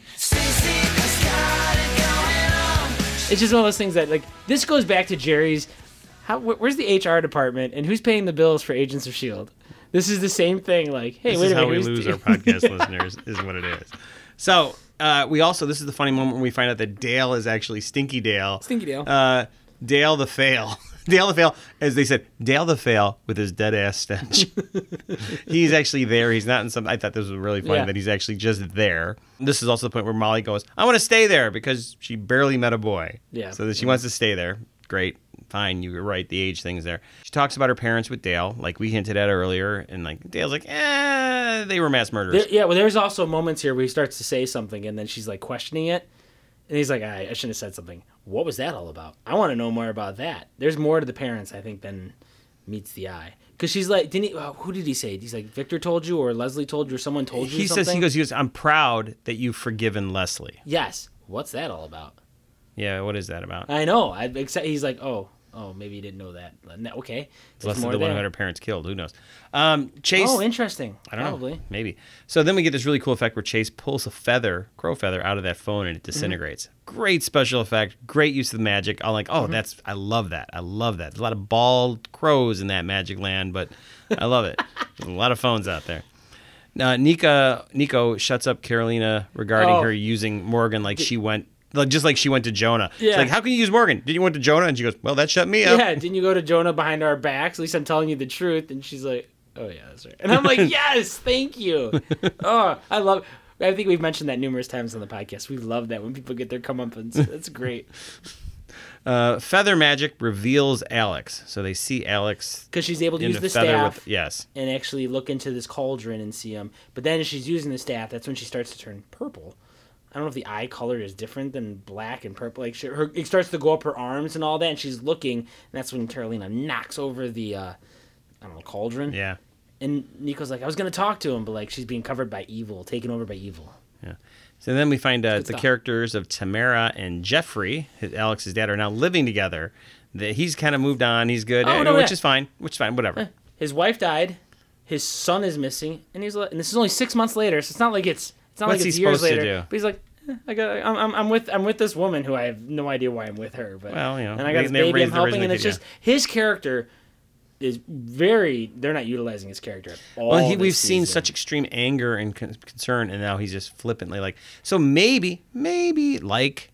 It's just one of those things that, like, this goes back to Jerry's... Where's the HR department and who's paying the bills for Agents of S.H.I.E.L.D.? This is the same thing. Like, hey, This wait is a minute. how we who's lose our podcast listeners, is what it is. So, this is the funny moment when we find out that Dale is actually Stinky Dale. Stinky Dale. Dale the Fail. Dale the Fail, as they said, Dale the Fail with his dead ass stench. He's actually there. He's not in some. I thought this was really funny Yeah. that he's actually just there. This is also the point where Molly goes, I want to stay there because she barely met a boy. Yeah. So that she wants to stay there. Great. Fine. You were right. The age thing's there. She talks about her parents with Dale, like we hinted at earlier. And like Dale's like, they were mass murderers. Well, there's also moments here where he starts to say something and then she's like questioning it. And he's like, I shouldn't have said something. What was that all about? I want to know more about that. There's more to the parents, I think, than meets the eye. Because she's like, who did he say? He's like, Victor told you or Leslie told you or someone told you He something? says, he goes, I'm proud that you've forgiven Leslie. Yes. What's that all about? Yeah, what is that about? I know. He's like, oh, maybe you didn't know that. Okay. There's Leslie, more the one who there. had her parents killed. Who knows? Chase. Oh, interesting. I don't Probably. know. Maybe. So then we get this really cool effect where Chase pulls a crow feather out of that phone and it disintegrates. Great special effect. Great use of the magic. I'm like, I love that. I love that. There's a lot of bald crows in that magic land, but I love it. There's a lot of phones out there. Nico shuts up Carolina regarding her using Morgan like she went. Just like she went to Jonah. Yeah. She's like, how can you use Morgan? Did you went to Jonah? And she goes, well, that shut me up. Yeah, didn't you go to Jonah behind our backs? At least I'm telling you the truth. And she's like, oh, yeah, that's right. And I'm like, yes, thank you. I think we've mentioned that numerous times on the podcast. We love that when people get their comeuppance. That's great. Feather magic reveals Alex. So they see Alex. Because she's able to in use the feather staff yes. and actually look into this cauldron and see him. But then as she's using the staff, that's when she starts to turn purple. I don't know if the eye color is different than black and purple. Like it starts to go up her arms and all that, and she's looking. And that's when Carolina knocks over the, cauldron. Yeah. And Nico's like, I was gonna talk to him, but like she's being covered by evil, taken over by evil. Yeah. So then we find the stuff. characters of Tamara and Jeffrey, Alex's dad, are now living together. He's kind of moved on. He's good, which is fine. Whatever. His wife died. His son is missing, and he's like, and this is only 6 months later, so it's not like it's What's he years supposed to later. do? But he's like, I'm with this woman who I have no idea why I'm with her. But Well, and I got this they baby I'm raised the helping, original and it's kid, just his character is they're not utilizing his character at all. Well, we've this seen season. such extreme anger and concern, and now he's just flippantly like. So maybe like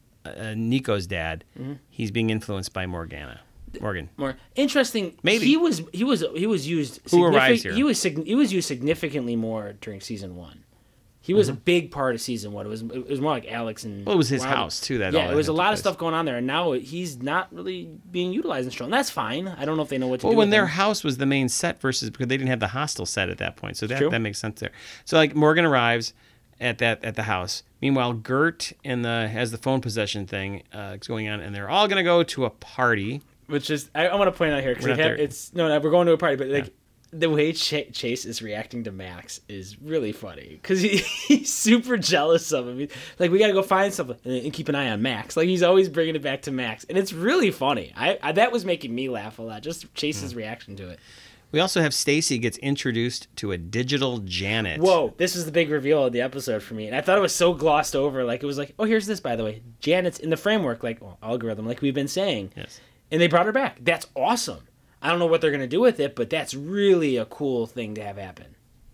Nico's dad, he's being influenced by Morgan. More interesting. Maybe. he was used. Who arrives here? He was used significantly more during season 1. He was a big part of season 1. It was more like Alex and. Well, it was his Robin. house too. It was a lot of stuff going on there, and now he's not really being utilized in the show, and that's fine. I don't know if they know what to do. Well, when with their him. house was the main set versus because they didn't have the hostel set at that point, so True. that makes sense there. So like Morgan arrives at the house. Meanwhile, Gert has the phone possession thing going on, and they're all gonna go to a party. Which is I want to point out here We're not there. because we're going to a party, but like the way Chase is reacting to Max is really funny because he's super jealous of him. Like, we got to go find something and keep an eye on Max. Like, he's always bringing it back to Max, and it's really funny. I that was making me laugh a lot. Just Chase's reaction to it. We also have Stacy gets introduced to a digital Janet. Whoa, this is the big reveal of the episode for me. And I thought it was so glossed over. Like, it was like, oh, here's this, by the way. Janet's in the framework, like algorithm, like we've been saying. Yes. And they brought her back. That's awesome. I don't know what they're going to do with it, but that's really a cool thing to have happen.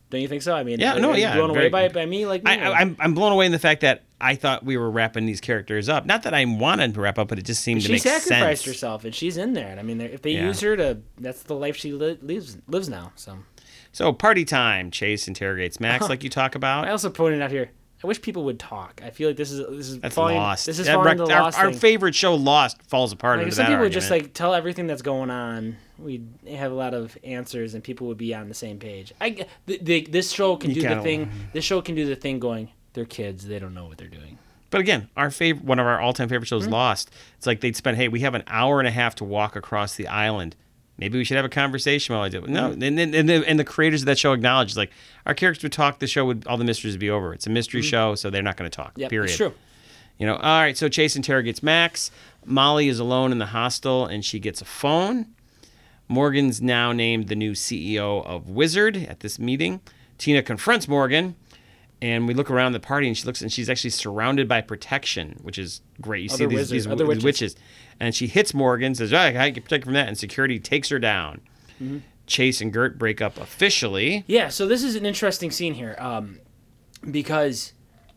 Don't you think so? I mean, Yeah, no, yeah, blown away very- by me like me? I'm blown away in the fact that I thought we were wrapping these characters up. Not that I wanted to wrap up, but it just seemed to she make sense. sacrificed herself, and she's in there. And I mean, if they use her that's the life she lives now. So party time. Chase interrogates Max, like you talk about. I also pointed out here, I wish people would talk. I feel like this is That's falling, Lost. This is That falling into the Lost our thing. favorite show, Lost, falls apart Like, into if some that people would argument. just like tell everything that's going on, we'd have a lot of answers, and people would be on the same page. This show can do the thing. This show can do the thing. Going, they're kids. They don't know what they're doing. But again, one of our all-time favorite shows, Lost. It's like they'd spend, hey, we have an hour and a half to walk across the island. Maybe we should have a conversation while I do it. No, and the creators of that show acknowledged, like, our characters would talk, the show would, all the mysteries would be over. It's a mystery show, so they're not going to talk, period. It's true. All right, so Chase interrogates Max. Molly is alone in the hostel, and she gets a phone. Morgan's now named the new CEO of Wizard at this meeting. Tina confronts Morgan, and we look around the party, and she's actually surrounded by protection, which is great. You see these witches. And she hits Morgan, says, I can protect from that, and security takes her down. Mm-hmm. Chase and Gert break up officially. Yeah, so this is an interesting scene here, because,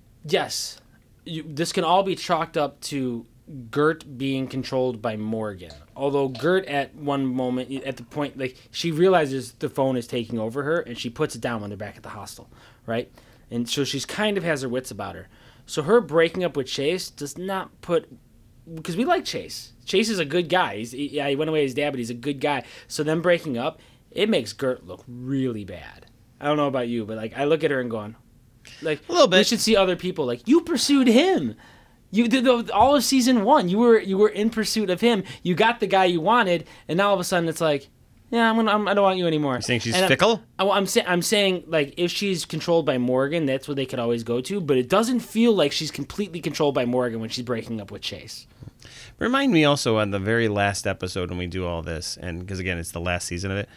yes, this can all be chalked up to Gert being controlled by Morgan. Although Gert, at one moment, at the point, like, she realizes the phone is taking over her, and she puts it down when they're back at the hostel, right? And so she's kind of has her wits about her. So her breaking up with Chase does not put... Because we like Chase. Chase is a good guy. He went away with his dad, but he's a good guy. So them breaking up, it makes Gert look really bad. I don't know about you, but like I look at her and going, like, a little bit. We should see other people. Like, you pursued him. You did all of season 1. You were in pursuit of him. You got the guy you wanted, and now all of a sudden it's like, yeah, I don't want you anymore. You're saying she's fickle? I'm saying, like, if she's controlled by Morgan, that's what they could always go to. But it doesn't feel like she's completely controlled by Morgan when she's breaking up with Chase. Remind me also on the very last episode when we do all this, and because again it's the last season of it,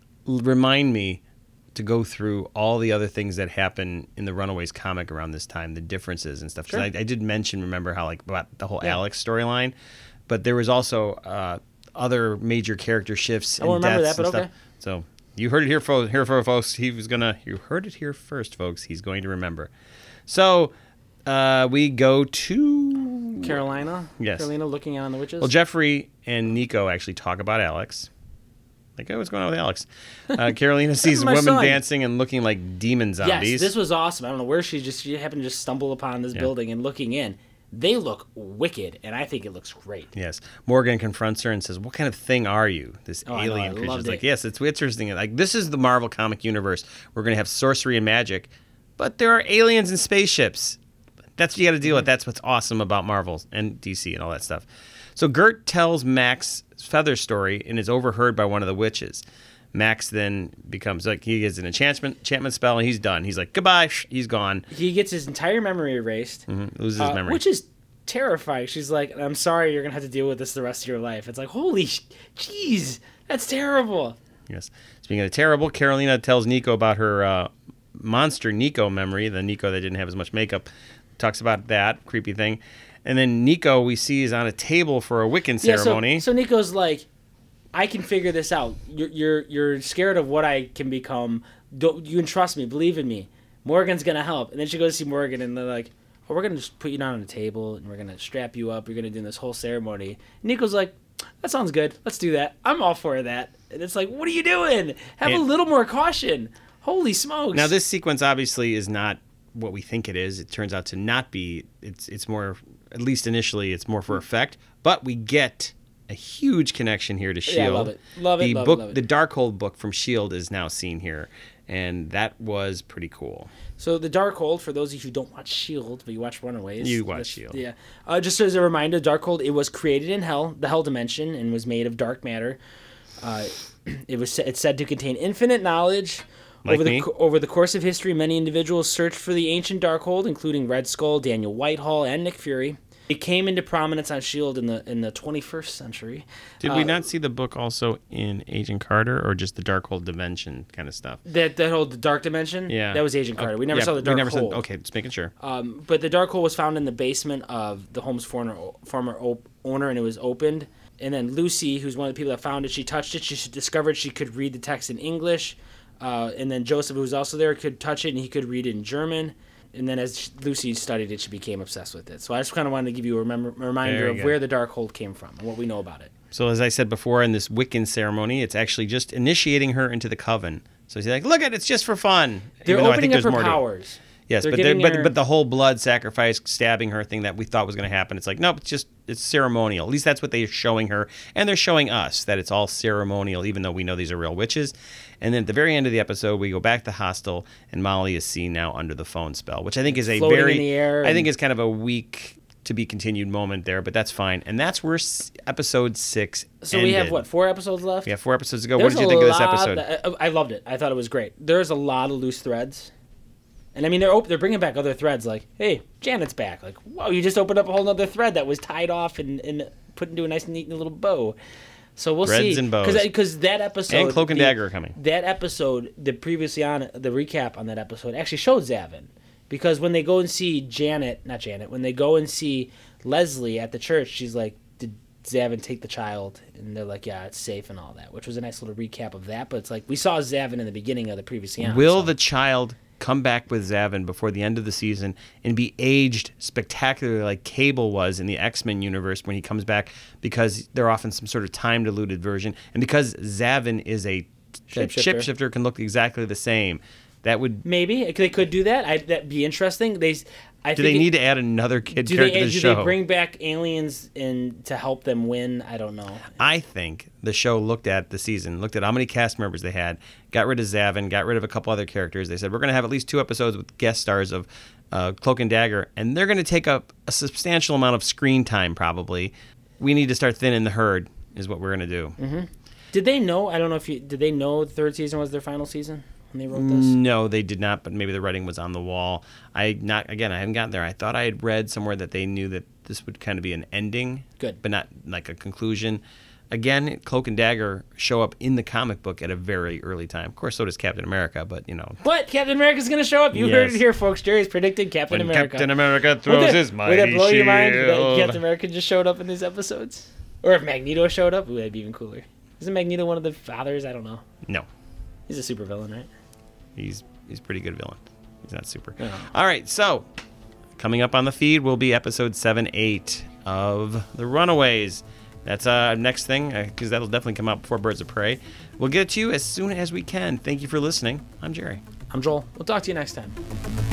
remind me to go through all the other things that happen in the Runaways comic around this time, the differences and stuff. Because I did mention, remember how like about the whole Alex storyline, but there was also other major character shifts and deaths and stuff. So you heard it here, folks. You heard it here first, folks. He's going to remember. So we go to Carolina. Yes. Carolina looking out on the witches. Well, Jeffrey and Nico actually talk about Alex. Like, hey, what's going on with Alex? Carolina sees women dancing and looking like demon zombies. Yes, this was awesome. I don't know where she happened to just stumble upon this building and looking in. They look wicked, and I think it looks great. Yes. Morgan confronts her and says, what kind of thing are you? This alien creature. She's like, yes, it's interesting. Like, this is the Marvel comic universe. We're going to have sorcery and magic, but there are aliens and spaceships. That's what you got to deal with. That's what's awesome about Marvel and DC and all that stuff. So Gert tells Max Feather's story and is overheard by one of the witches. Max then becomes like, he gets an enchantment spell, and he's done. He's like, goodbye. He's gone. He gets his entire memory erased. Loses his memory. Which is terrifying. She's like, I'm sorry, you're going to have to deal with this the rest of your life. It's like, holy jeez, that's terrible. Yes. Speaking of terrible, Carolina tells Nico about her monster Nico memory, the Nico that didn't have as much makeup. Talks about that creepy thing. And then Nico, we see, is on a table for a Wiccan ceremony. So Nico's like, I can figure this out. You're scared of what I can become. You can trust me. Believe in me. Morgan's going to help. And then she goes to see Morgan, and they're like, oh, we're going to just put you down on a table, and we're going to strap you up. You're going to do this whole ceremony. And Nico's like, that sounds good. Let's do that. I'm all for that. And it's like, what are you doing? Have a little more caution. Holy smokes. Now, this sequence obviously is not what we think it is. It turns out to not be. It's more, at least initially, it's more for effect. But we get a huge connection here to S.H.I.E.L.D. Yeah, love it. Love it. The Darkhold book from S.H.I.E.L.D. is now seen here, and that was pretty cool. So the Darkhold, for those of you who don't watch S.H.I.E.L.D., but you watch Runaways. You watch S.H.I.E.L.D. Yeah. Just as a reminder, Darkhold, it was created in Hell, the Hell Dimension, and was made of dark matter. It's said to contain infinite knowledge. Over the course of history, many individuals searched for the ancient Darkhold, including Red Skull, Daniel Whitehall, and Nick Fury. It came into prominence on S.H.I.E.L.D. in the 21st century. Did we not see the book also in Agent Carter, or just the Darkhold Dimension kind of stuff? That whole Dark Dimension? Yeah. That was Agent Carter. We never saw the Darkhold. Okay, just making sure. But the Darkhold was found in the basement of the home's former owner, and it was opened. And then Lucy, who's one of the people that found it, she touched it. She discovered she could read the text in English. And then Joseph, who was also there, could touch it, and he could read it in German. And then as Lucy studied it, she became obsessed with it. So I just kind of wanted to give you a reminder of where the Darkhold came from and what we know about it. So as I said before, in this Wiccan ceremony, it's actually just initiating her into the coven. So he's like, look, it's just for fun. They're opening up her powers. Yes, but the whole blood sacrifice, stabbing her thing that we thought was going to happen, it's like, nope, it's ceremonial. At least that's what they're showing her. And they're showing us that it's all ceremonial, even though we know these are real witches. And then at the very end of the episode, we go back to Hostel, and Molly is seen now under the phone spell, which I think is a floating in the air I think is kind of a weak to be continued moment there, but that's fine. And that's where episode 6 So ended. we have, what, 4 episodes left? We have 4 episodes to go. What did you think of this episode? I loved it. I thought it was great. There's a lot of loose threads. And I mean, they're bringing back other threads, like, hey, Janet's back. Like, whoa, you just opened up a whole other thread that was tied off and put into a nice, neat little bow. So we'll see. Threads and bows. Because that episode... And Cloak and Dagger are coming. That episode, the recap on that episode, actually showed Zavin. Because when they go and see when they go and see Leslie at the church, she's like, did Zavin take the child? And they're like, yeah, it's safe and all that, which was a nice little recap of that. But it's like, we saw Zavin in the beginning of the previous season. Will the child come back with Zavin before the end of the season and be aged spectacularly like Cable was in the X-Men universe when he comes back, because they're often some sort of time-diluted version, and because Zavin is a shapeshifter, can look exactly the same. That would... Maybe. They could do that. That'd be interesting. Do they need to add another kid character to the show? Do they bring back aliens in to help them win? I don't know. I think the show looked at how many cast members they had, got rid of Zavin, got rid of a couple other characters. They said, we're going to have at least 2 episodes with guest stars of Cloak and Dagger, and they're going to take up a substantial amount of screen time probably. We need to start thinning the herd is what we're going to do. Mm-hmm. Did they know? I don't know did they know the 3rd season was their final season when they wrote this? No, they did not, but maybe the writing was on the wall. I hadn't gotten there. I thought I had read somewhere that they knew that this would kind of be an ending. Good. But not like a conclusion. Again, Cloak and Dagger show up in the comic book at a very early time. Of course, so does Captain America, but, you know. What? Captain America's going to show up? You heard it here, folks. Jerry's predicted Captain America. Captain America throws his mighty shield. Would that blow your mind that Captain America just showed up in these episodes? Or if Magneto showed up? Ooh, that'd be even cooler. Isn't Magneto one of the fathers? I don't know. No. He's a super villain, right? He's a pretty good villain. He's not super. No. All right, so coming up on the feed will be episode 7-8 of The Runaways. That's next thing, because that'll definitely come out before Birds of Prey. We'll get it to you as soon as we can. Thank you for listening. I'm Jerry. I'm Joel. We'll talk to you next time.